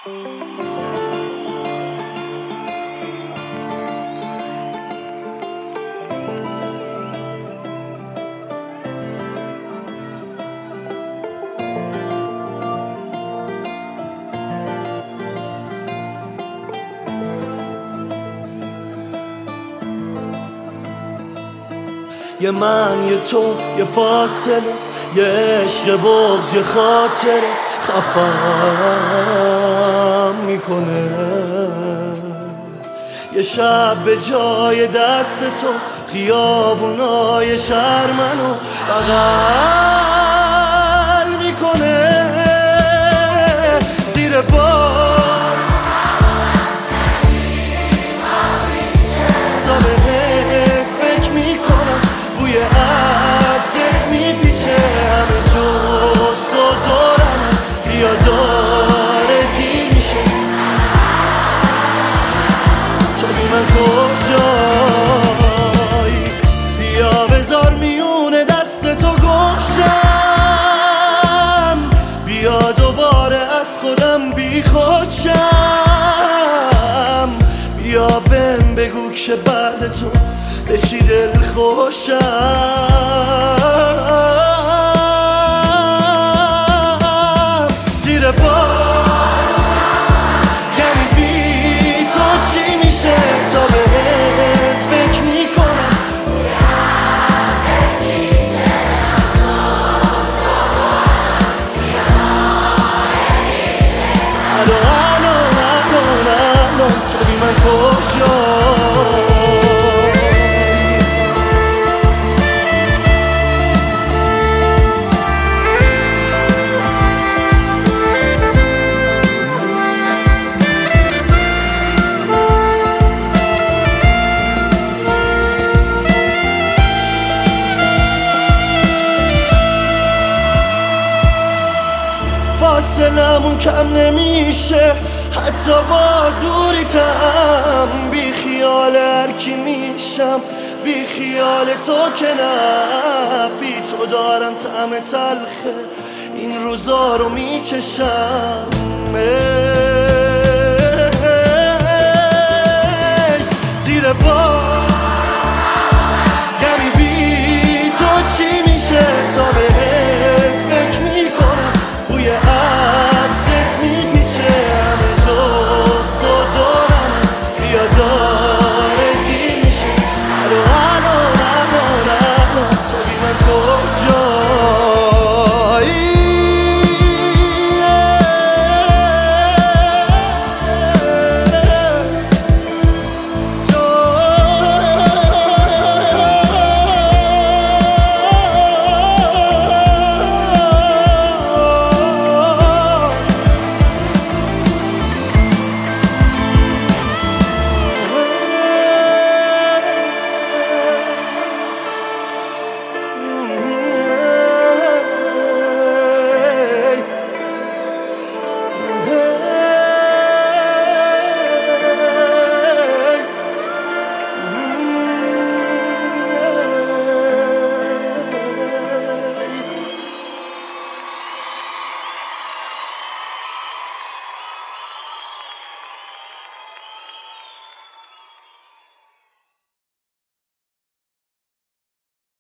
یه من یه تو یه فاصله، یه عشق بغض یه خاطره خفم میکنه. یه شب به جای دست تو خیابونای شهر منو بغل میکنه. زیر بار تا بهت فکر میکنم، بوی عطرت میپیچه همه جز و دورم، بیا داره دیر میشه. تو بی من کجایی؟ بیا بذار میونه دست تو گمشم، بیا دوباره از خودم بی خودشم. بیا بهم بگو که بعد تو به چی دل خوشم. زیر بار یعنی بی تو چی میشه؟ تا بهت فکر میکنم الان تو بی من کجایی؟ فاصلمون کم نمیشه حتی با دوریتم. بی خیال هر کی میشم، بی خیال تو که نه. بی تو دارم طعم تلخه این روزا رو میچشم. زیر بار